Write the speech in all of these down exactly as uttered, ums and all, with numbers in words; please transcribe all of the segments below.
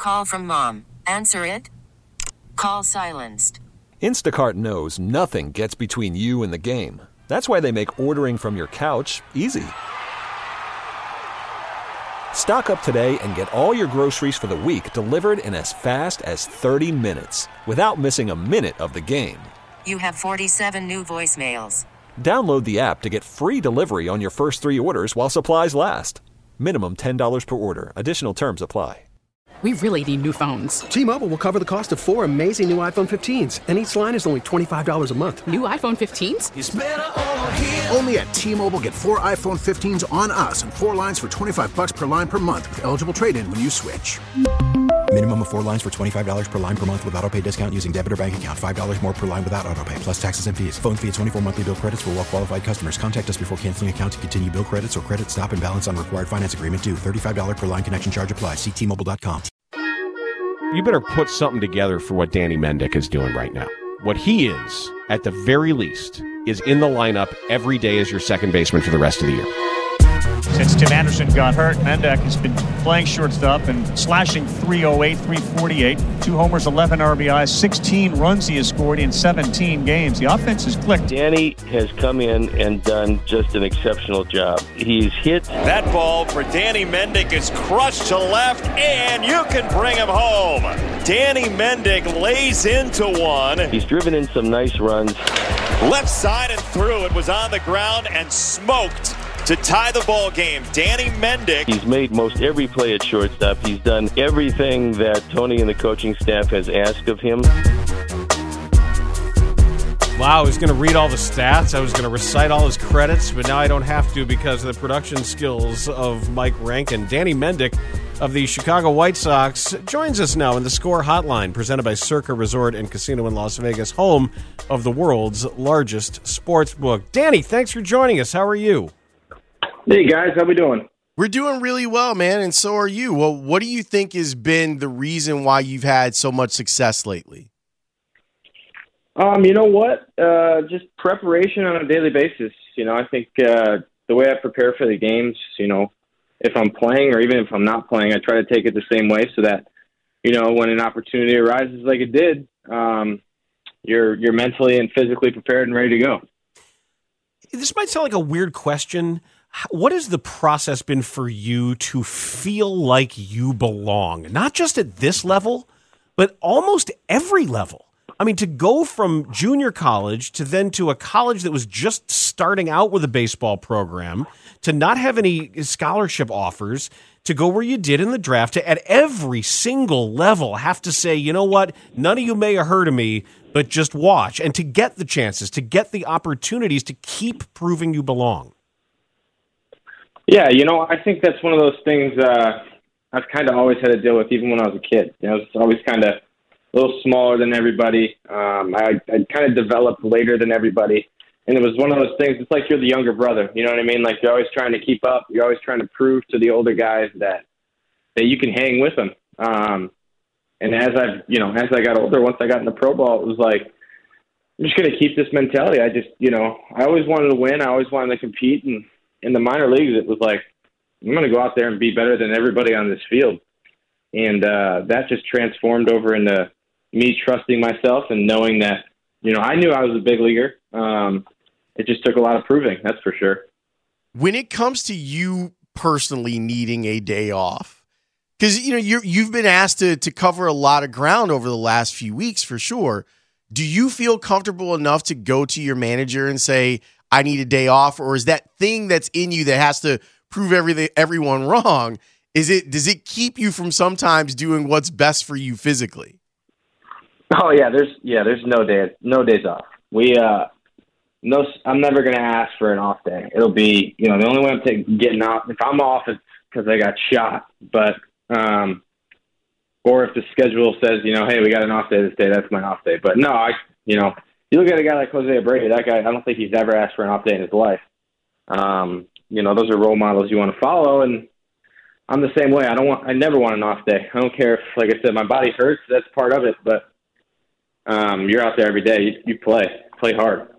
Call from mom. Answer it. Call silenced. Instacart knows nothing gets between you and the game. That's why they make ordering from your couch easy. Stock up today and get all your groceries for the week delivered in as fast as thirty minutes without missing a minute of the game. You have forty-seven new voicemails. Download the app to get free delivery on your first three orders while supplies last. Minimum ten dollars per order. Additional terms apply. We really need new phones. T-Mobile will cover the cost of four amazing new iPhone fifteens, and each line is only twenty-five dollars a month. New iPhone fifteens? It's better over here. Only at T-Mobile, get four iPhone fifteens on us and four lines for twenty-five bucks per line per month with eligible trade-in when you switch. Minimum of four lines for twenty-five dollars per line per month with autopay discount using debit or bank account. five dollars more per line without autopay, plus taxes and fees. Phone fee at twenty-four monthly bill credits for well-qualified customers. Contact us before canceling account to continue bill credits or credit stop and balance on required finance agreement due. thirty-five dollars per line connection charge applies. See T Mobile dot com. You better put something together for what Danny Mendick is doing right now. What he is, at the very least, is in the lineup every day as your second baseman for the rest of the year. Since Tim Anderson got hurt, Mendick has been playing shortstop and slashing three oh eight, three forty-eight, two homers, eleven R B Is, sixteen runs he has scored in seventeen games. The offense has clicked. Danny has come in and done just an exceptional job. He's hit. That ball for Danny Mendick is crushed to left, and you can bring him home. Danny Mendick lays into one. He's driven in some nice runs. Left side and through. It was on the ground and smoked to tie the ball game. Danny Mendick. He's made most every play at shortstop. He's done everything that Tony and the coaching staff has asked of him. Wow, I was going to read all the stats. I was going to recite all his credits, but now I don't have to because of the production skills of Mike Rankin. Danny Mendick of the Chicago White Sox joins us now in the Score Hotline, presented by Circa Resort and Casino in Las Vegas, home of the world's largest sports book. Danny, thanks for joining us. How are you? Hey, guys. How we doing? We're doing really well, man, and so are you. Well, what do you think has been the reason why you've had so much success lately? Um, you know what? Uh, just preparation on a daily basis. You know, I think uh, the way I prepare for the games, you know, if I'm playing or even if I'm not playing, I try to take it the same way so that, you know, when an opportunity arises like it did, um, you're you're mentally and physically prepared and ready to go. This might sound like a weird question. What has the process been for you to feel like you belong? Not just at this level, but almost every level. I mean, to go from junior college to then to a college that was just starting out with a baseball program, to not have any scholarship offers, to go where you did in the draft, to at every single level have to say, you know what, none of you may have heard of me, but just watch. And to get the chances, to get the opportunities, to keep proving you belong. Yeah, you know, I think that's one of those things uh, I've kind of always had to deal with, even when I was a kid. You know, I was always kind of a little smaller than everybody. Um, I, I kind of developed later than everybody. And it was one of those things, it's like you're the younger brother, you know what I mean? Like you're always trying to keep up. You're always trying to prove to the older guys that that you can hang with them. Um, and as I've, you know, as I got older, once I got in the pro ball, it was like, I'm just going to keep this mentality. I just, you know, I always wanted to win. I always wanted to compete. And in the minor leagues, it was like, I'm going to go out there and be better than everybody on this field. And uh, that just transformed over into me trusting myself and knowing that, you know, I knew I was a big leaguer. Um, it just took a lot of proving, that's for sure. When it comes to you personally needing a day off, because, you know, you're, you've been asked to, to cover a lot of ground over the last few weeks for sure. Do you feel comfortable enough to go to your manager and say, I need a day off? Or is that thing that's in you that has to prove everything, everyone wrong? Is it, does it keep you from sometimes doing what's best for you physically? Oh yeah, there's yeah, there's no days, no days off. We uh, no, I'm never gonna ask for an off day. It'll be, you know, the only way I'm taking, getting off if I'm off is because I got shot. But um, or if the schedule says, you know, hey, we got an off day this day, that's my off day. But no, I, you know, you look at a guy like Jose Abreu, that guy, I don't think he's ever asked for an off day in his life. Um, you know, those are role models you want to follow, and I'm the same way. I don't want, I never want an off day. I don't care if, like I said, my body hurts. That's part of it, but. Um, you're out there every day. You, you play, play hard.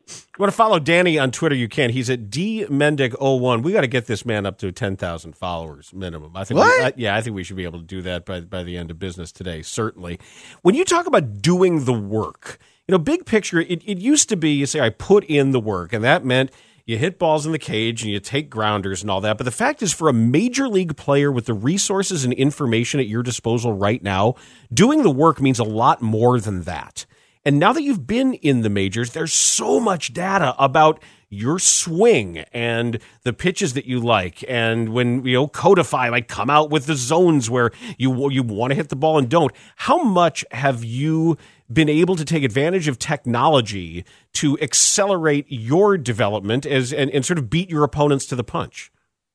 You want to follow Danny on Twitter, you can. He's at D Mendick oh one. We got to get this man up to ten thousand followers minimum. I think what? We, I, yeah, I think we should be able to do that by, by the end of business today, certainly. When you talk about doing the work, you know, big picture, it, it used to be, you say, I put in the work, and that meant you hit balls in the cage and you take grounders and all that. But the fact is, for a major league player with the resources and information at your disposal right now, doing the work means a lot more than that. And now that you've been in the majors, there's so much data about your swing and the pitches that you like. And when, you know, Codify might come out with the zones where you you want to hit the ball and don't. How much have you been able to take advantage of technology to accelerate your development as and, and sort of beat your opponents to the punch?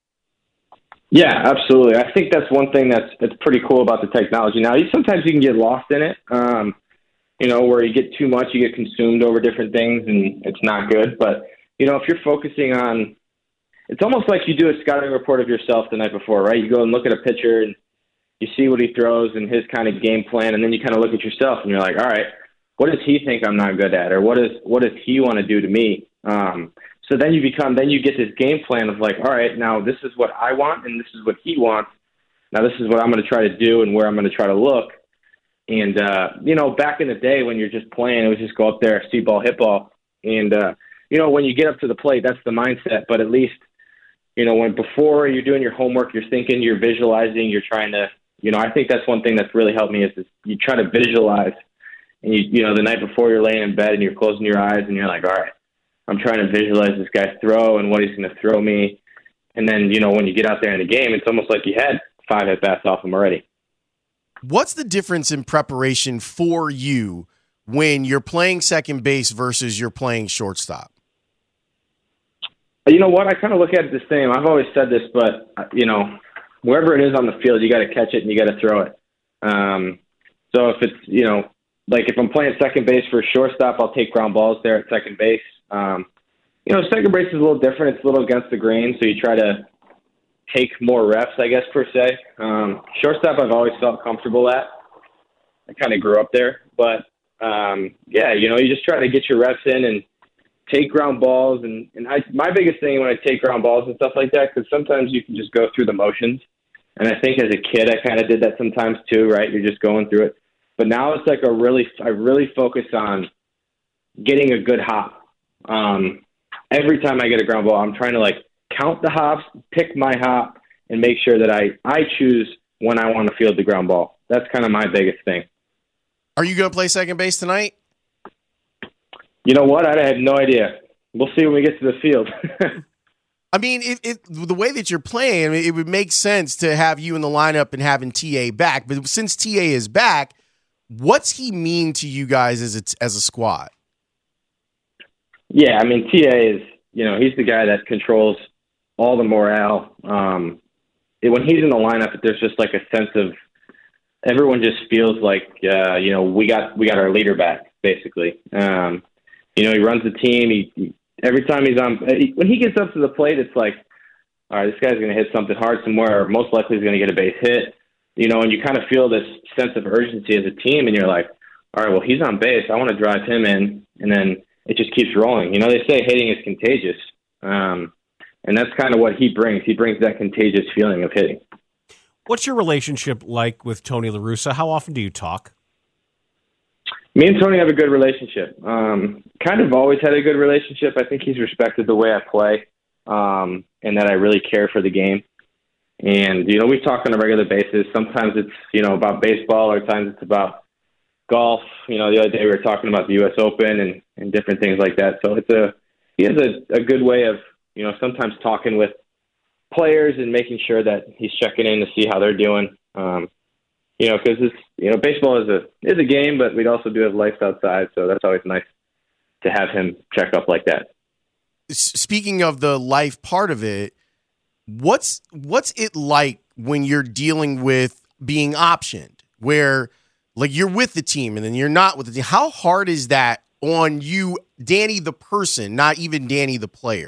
Yeah, absolutely. I think that's one thing that's that's pretty cool about the technology. Now, you, sometimes you can get lost in it. Um, You know, where you get too much, you get consumed over different things, and it's not good. But, you know, if you're focusing on, it's almost like you do a scouting report of yourself the night before, right? You go and look at a pitcher, and you see what he throws and his kind of game plan, and then you kind of look at yourself, and you're like, all right, what does he think I'm not good at, or what is what does he want to do to me? Um, so then you become, then you get this game plan of like, all right, now this is what I want, and this is what he wants. Now this is what I'm going to try to do, and where I'm going to try to look. And, uh, you know, back in the day when you're just playing, it was just go up there, see ball, hit ball. And, uh, you know, when you get up to the plate, that's the mindset. But at least, you know, when before you're doing your homework, you're thinking, you're visualizing, you're trying to, you know, I think that's one thing that's really helped me is, is you try to visualize. And, you, you know, the night before you're laying in bed and you're closing your eyes and you're like, all right, I'm trying to visualize this guy's throw and what he's going to throw me. And then, you know, when you get out there in the game, it's almost like you had five at-bats off him already. What's the difference in preparation for you when you're playing second base versus you're playing shortstop? You know what? I kind of look at it the same. I've always said this, but, you know, wherever it is on the field, you got to catch it and you got to throw it. Um, so if it's, you know, like if I'm playing second base for shortstop, I'll take ground balls there at second base. Um, you know, second base is a little different. It's a little against the grain, so you try to take more reps, I guess, per se. Um, shortstop, I've always felt comfortable at. I kind of grew up there. But, um, yeah, you know, you just try to get your reps in and take ground balls. And, and I, my biggest thing when I take ground balls and stuff like that, because sometimes you can just go through the motions. And I think as a kid, I kind of did that sometimes too, right? You're just going through it. But now it's like a really, I really focus on getting a good hop. Um, every time I get a ground ball, I'm trying to, like, count the hops, pick my hop, and make sure that I, I choose when I want to field the ground ball. That's kind of my biggest thing. Are you going to play second base tonight? You know what? I have no idea. We'll see when we get to the field. I mean, it, it, the way that you're playing, I mean, it would make sense to have you in the lineup and having T A back. But since T A is back, what's he mean to you guys as a, as a squad? Yeah, I mean, T A is, you know, he's the guy that controls all the morale. Um, it, when he's in the lineup, there's just like a sense of everyone just feels like, uh, you know, we got we got our leader back, basically. Um, you know, he runs the team. He, he every time he's on, he, when he gets up to the plate, it's like, all right, this guy's going to hit something hard somewhere, or most likely he's going to get a base hit. You know, and you kind of feel this sense of urgency as a team, and you're like, all right, well, he's on base. I want to drive him in, and then it just keeps rolling. You know, they say hitting is contagious. Um, And that's kind of what he brings. He brings that contagious feeling of hitting. What's your relationship like with Tony La Russa? How often do you talk? Me and Tony have a good relationship. Um, kind of always had a good relationship. I think he's respected the way I play, um, and that I really care for the game. And, you know, we talk on a regular basis. Sometimes it's, you know, about baseball, or times it's about golf. You know, the other day we were talking about the U S Open and, and different things like that. So it's a he has a, a good way of, you know, sometimes talking with players and making sure that he's checking in to see how they're doing. Um, you know, because it's, you know, baseball is a is a game, but we also do have life outside, so that's always nice to have him check up like that. Speaking of the life part of it, what's what's it like when you're dealing with being optioned, where like you're with the team and then you're not with the team? How hard is that on you, Danny the person, not even Danny the player?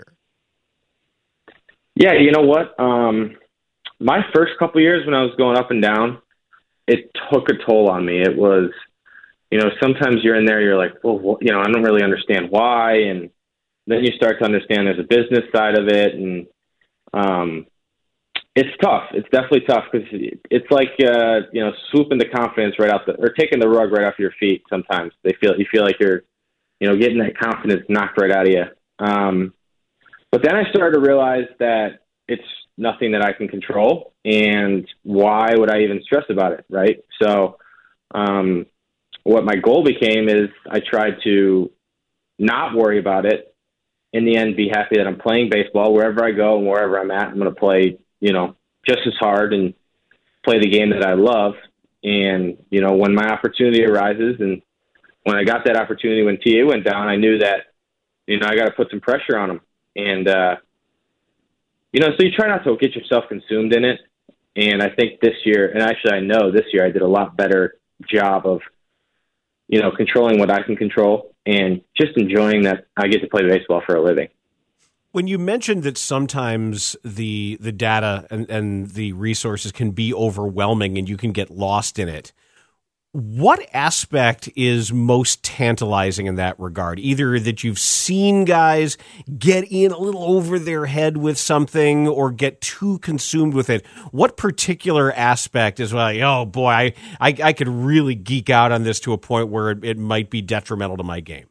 Yeah, you know what? Um, my first couple years when I was going up and down, it took a toll on me. It was, you know, sometimes you're in there, you're like, well, you know, I don't really understand why. And, then you start to understand there's a business side of it, and um, it's tough. It's definitely tough because it's like uh, you know, swooping the confidence right out the, or taking the rug right off your feet. Sometimes they feel you feel like you're, you know, getting that confidence knocked right out of you. Um, but then I started to realize that it's nothing that I can control, and why would I even stress about it, right? So, um, what my goal became is I tried to not worry about it. In the end, be happy that I'm playing baseball wherever I go and wherever I'm at. I'm going to play, you know, just as hard and play the game that I love. And, you know, when my opportunity arises, and when I got that opportunity when T A went down, I knew that, you know, I got to put some pressure on him. And, uh, you know, so you try not to get yourself consumed in it. And I think this year, and actually I know this year I did a lot better job of, you know, controlling what I can control and just enjoying that I get to play baseball for a living. When you mentioned that sometimes the the data and, and the resources can be overwhelming and you can get lost in it, what aspect is most tantalizing in that regard? Either that you've seen guys get in a little over their head with something or get too consumed with it. What particular aspect is like, oh boy, I, I, I could really geek out on this to a point where it, it might be detrimental to my game?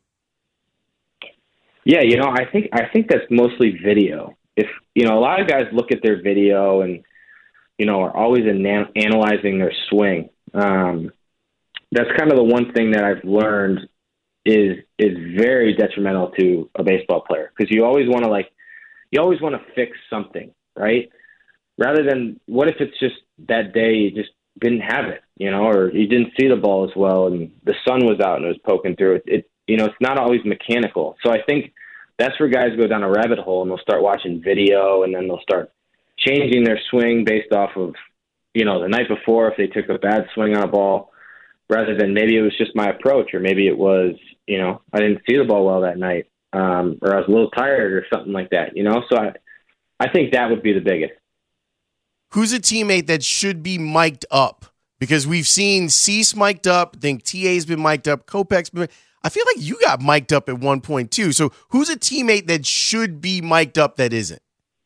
Yeah, you know, I think I think that's mostly video. If you know, a lot of guys look at their video and, you know, are always ana- analyzing their swing. Um, That's kind of the one thing that I've learned is is very detrimental to a baseball player, because you always want to like you always want to fix something, right? Rather than, what if it's just that day you just didn't have it, you know, or you didn't see the ball as well and the sun was out and it was poking through it. It you know, it's not always mechanical. So I think that's where guys go down a rabbit hole and they'll start watching video, and then they'll start changing their swing based off of, you know, the night before if they took a bad swing on a ball, rather than maybe it was just my approach, or maybe it was, you know, I didn't see the ball well that night, um, or I was a little tired or something like that, you know? So I, I think that would be the biggest. Who's a teammate that should be mic'd up? Because we've seen Cease mic'd up. I think T A's been mic'd up. Kopech's been. I feel like you got mic'd up at one point too. So who's a teammate that should be mic'd up that isn't?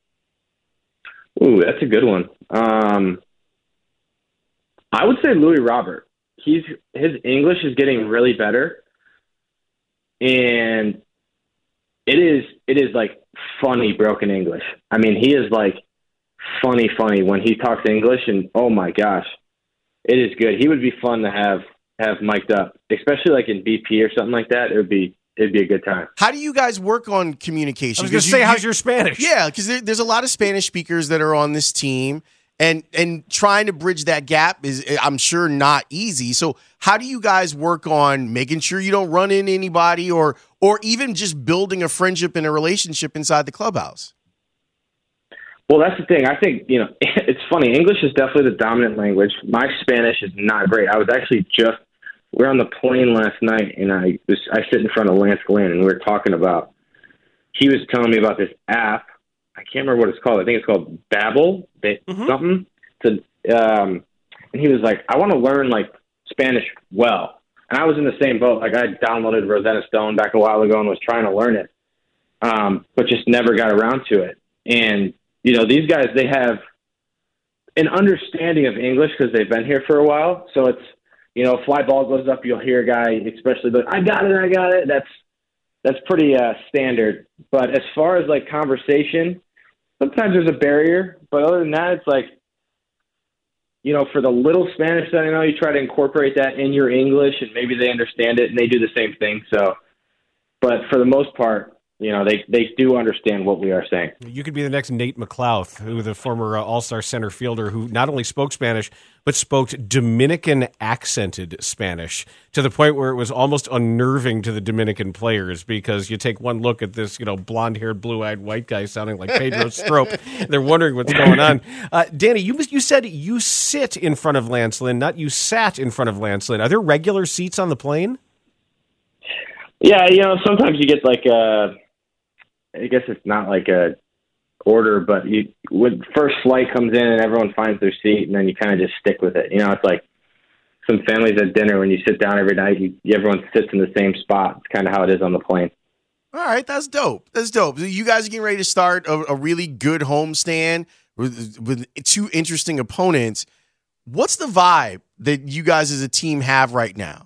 Ooh, that's a good one. Um, I would say Louis Robert. He's his English is getting really better, and it is it is like funny broken English. I mean, he is like funny, funny when he talks English, and oh my gosh, it is good. He would be fun to have have mic'd up, especially like in B P or something like that. It would be it'd be a good time. How do you guys work on communication? I was going to say, you, how's your Spanish? Yeah, because there, there's a lot of Spanish speakers that are on this team. And and trying to bridge that gap is, I'm sure, not easy. So how do you guys work on making sure you don't run into anybody, or or even just building a friendship and a relationship inside the clubhouse? Well, that's the thing. I think, you know, it's funny. English is definitely the dominant language. My Spanish is not great. I was actually just, we were on the plane last night, and I was I sit in front of Lance Glenn, and we were talking about, he was telling me about this app. I can't remember what it's called. I think it's called Babbel, mm-hmm. something. To, um, and he was like, I want to learn like Spanish well. And I was in the same boat. Like, I downloaded Rosetta Stone back a while ago and was trying to learn it, um, but just never got around to it. And, you know, these guys, they have an understanding of English because they've been here for a while. So it's, you know, fly ball goes up, you'll hear a guy, especially, but I got it, I got it. That's, that's pretty uh, standard. But as far as like conversation, sometimes there's a barrier, but other than that, it's like, you know, for the little Spanish that I know, you try to incorporate that in your English, and maybe they understand it and they do the same thing. So, but for the most part, you know, they, they do understand what we are saying. You could be the next Nate McLouth, who the former uh, all-star center fielder who not only spoke Spanish, but spoke Dominican accented Spanish to the point where it was almost unnerving to the Dominican players, because you take one look at this, you know, blonde-haired, blue-eyed white guy sounding like Pedro Strop. They're wondering what's going on. Uh, Danny, you you said you sit in front of Lance Lynn, not you sat in front of Lance Lynn. Are there regular seats on the plane? Yeah, you know, sometimes you get like a, I guess it's not like a order, but you when first flight comes in and everyone finds their seat, and then you kind of just stick with it. You know, it's like some families at dinner when you sit down every night, you, everyone sits in the same spot. It's kind of how it is on the plane. All right, that's dope. That's dope. You guys are getting ready to start a, a really good homestand with, with two interesting opponents. What's the vibe that you guys as a team have right now?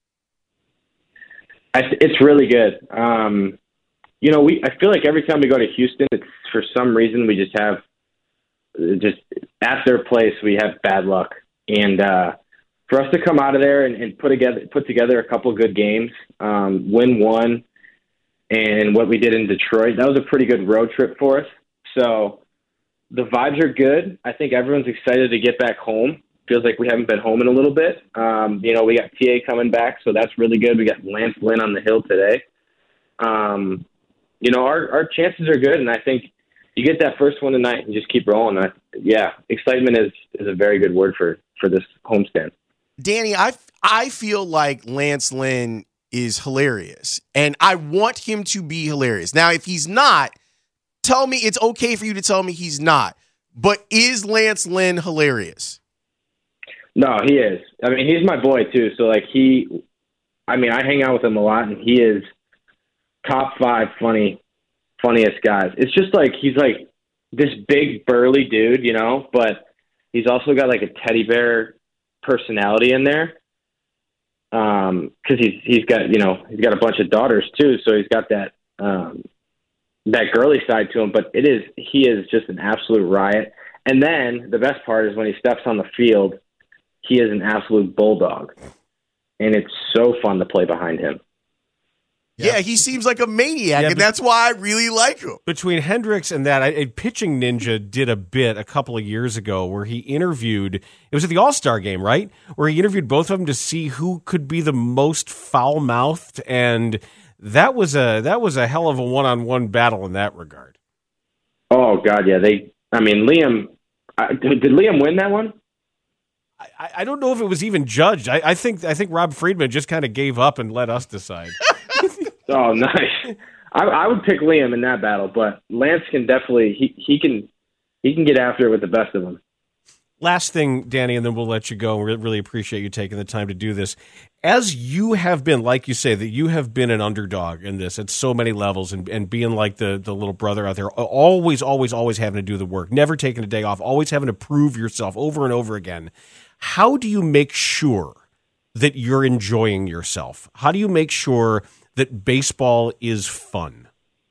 I, it's really good. Um, you know, we I feel like every time we go to Houston, it's for some reason we just have just at their place we have bad luck, and uh, for us to come out of there and, and put together put together a couple of good games, um, win one, and what we did in Detroit, that was a pretty good road trip for us. So the vibes are good. I think everyone's excited to get back home. Feels like we haven't been home in a little bit. Um, you know, we got T A coming back, so that's really good. We got Lance Lynn on the hill today. Um, you know, our, our chances are good, and I think you get that first one tonight and just keep rolling. I, yeah, excitement is, is a very good word for, for this homestand. Danny, I, I feel like Lance Lynn is hilarious, and I want him to be hilarious. Now, if he's not, tell me it's okay for you to tell me he's not. But is Lance Lynn hilarious? No, he is. I mean, he's my boy, too. So, like, he – I mean, I hang out with him a lot, and he is top five funny, funniest guys. It's just like he's, like, this big, burly dude, you know, but he's also got, like, a teddy bear personality in there um, because he's, he's got, you know, he's got a bunch of daughters, too, so he's got that um, that girly side to him. But it is – he is just an absolute riot. And then the best part is when he steps on the field – he is an absolute bulldog, and it's so fun to play behind him. Yeah, yeah he seems like a maniac, yeah, and that's why I really like him. Between Hendricks and that, a Pitching Ninja did a bit a couple of years ago where he interviewed, it was at the All-Star game, right? Where he interviewed both of them to see who could be the most foul-mouthed, and that was a that was a hell of a one-on-one battle in that regard. Oh, God, yeah. They, I mean, Liam, uh, did Liam win that one? I, I don't know if it was even judged. I, I think I think Rob Friedman just kind of gave up and let us decide. Oh, nice. I, I would pick Liam in that battle, but Lance can definitely he, he can he can get after it with the best of them. Last thing, Danny, and then we'll let you go. We really appreciate you taking the time to do this. As you have been, like you say, that you have been an underdog in this at so many levels, and, and being like the, the little brother out there, always, always, always having to do the work, never taking a day off, always having to prove yourself over and over again. How do you make sure that you're enjoying yourself? How do you make sure that baseball is fun?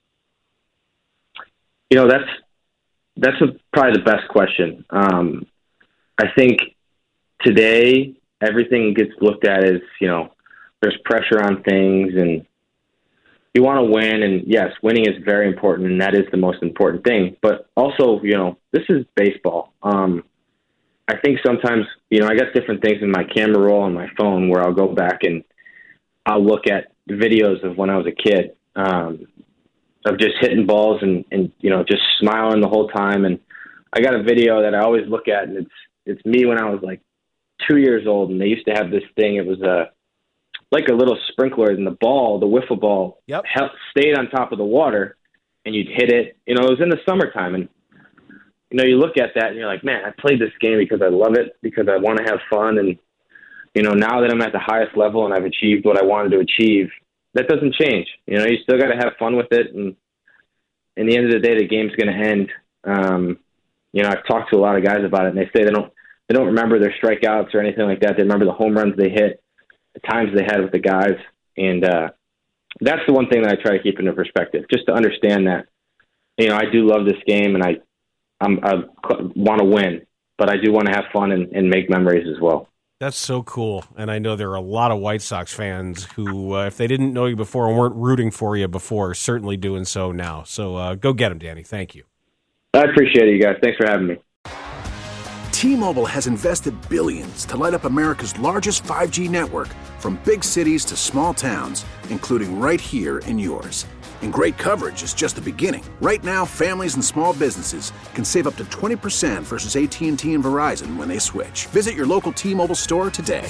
You know, that's that's a, probably the best question. Um, I think today everything gets looked at as, you know, there's pressure on things and you want to win. And yes, winning is very important, and that is the most important thing. But also, you know, this is baseball. Um, I think sometimes, you know, I got different things in my camera roll on my phone where I'll go back and I'll look at videos of when I was a kid, um, of just hitting balls and, and, you know, just smiling the whole time. And I got a video that I always look at, and it's, it's me when I was like two years old, and they used to have this thing. It was a, like a little sprinkler, and the ball, the wiffle ball, yep. held, stayed on top of the water, and you'd hit it. You know, it was in the summertime, and you know, you look at that and you're like, man, I played this game because I love it, because I want to have fun. And, you know, now that I'm at the highest level and I've achieved what I wanted to achieve, that doesn't change. You know, you still got to have fun with it. And in the end of the day, the game's going to end. Um, you know, I've talked to a lot of guys about it, and they say they don't, they don't remember their strikeouts or anything like that. They remember the home runs they hit, the times they had with the guys. And uh, that's the one thing that I try to keep into perspective, just to understand that, you know, I do love this game, and I, I'm, I want to win, but I do want to have fun and, and make memories as well. That's so cool. And I know there are a lot of White Sox fans who, uh, if they didn't know you before and weren't rooting for you before, are certainly doing so now. So uh, go get them, Danny. Thank you. I appreciate it, you guys. Thanks for having me. T-Mobile has invested billions to light up America's largest five G network, from big cities to small towns, including right here in yours. And great coverage is just the beginning. Right now, families and small businesses can save up to twenty percent versus A T and T and Verizon when they switch. Visit your local T-Mobile store today.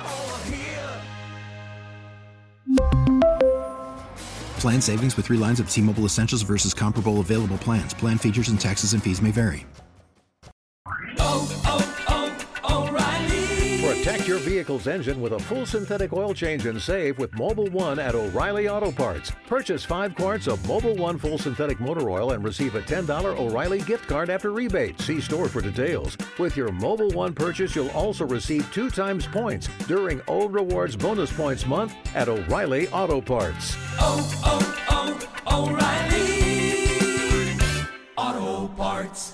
Plan savings with three lines of T-Mobile Essentials versus comparable available plans. Plan features and taxes and fees may vary. Oh, oh, oh, O'Reilly. For a Protect your vehicle's engine with a full synthetic oil change and save with Mobil one at O'Reilly Auto Parts. Purchase five quarts of Mobil one full synthetic motor oil and receive a ten dollars O'Reilly gift card after rebate. See store for details. With your Mobil one purchase, you'll also receive two times points during O Rewards Bonus Points Month at O'Reilly Auto Parts. Oh, oh, oh, O'Reilly Auto Parts.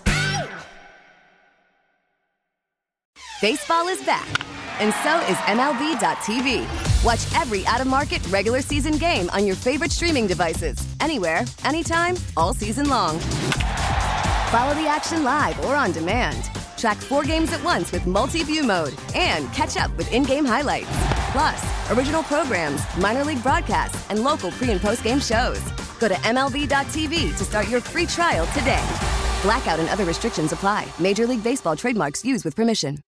Baseball is back, and so is M L B dot T V. Watch every out-of-market regular season game on your favorite streaming devices, anywhere, anytime, all season long. Follow the action live or on demand. Track four games at once with multi-view mode and catch up with in-game highlights. Plus, original programs, minor league broadcasts, and local pre- and post-game shows. Go to M L B dot T V to start your free trial today. Blackout and other restrictions apply. Major League Baseball trademarks used with permission.